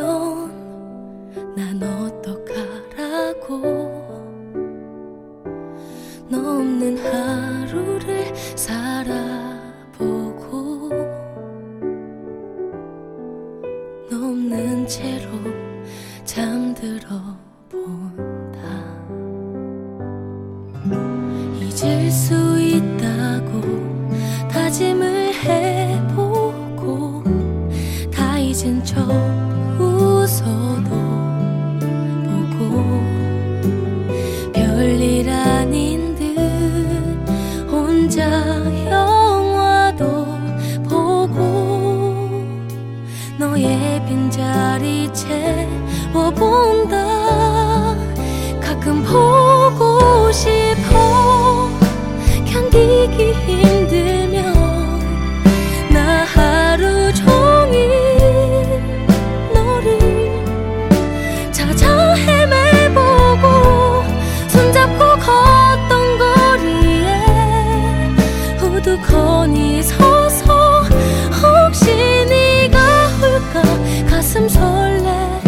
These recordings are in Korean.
하면 난 어떡하라고. 너 없는 하루를 살아보고 너 없는 채로 잠들어 본다. 잊을 수 있다고 다짐을 해보고 다 잊은 척 웃어도 보고 별일 아닌 듯 혼자 영화도 보고 너의 빈자리 채워본다. 가끔 보고 싶어. 견디기 힘들면 나 하루 종일 너를 찾아 헤매보고 손잡고 걷던 거리에 우두커니 서서 혹시 네가 올까 가슴 설레본다.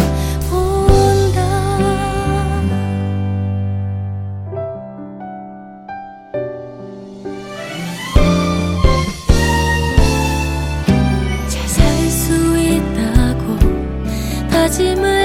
잘 살 수 있다고 다짐을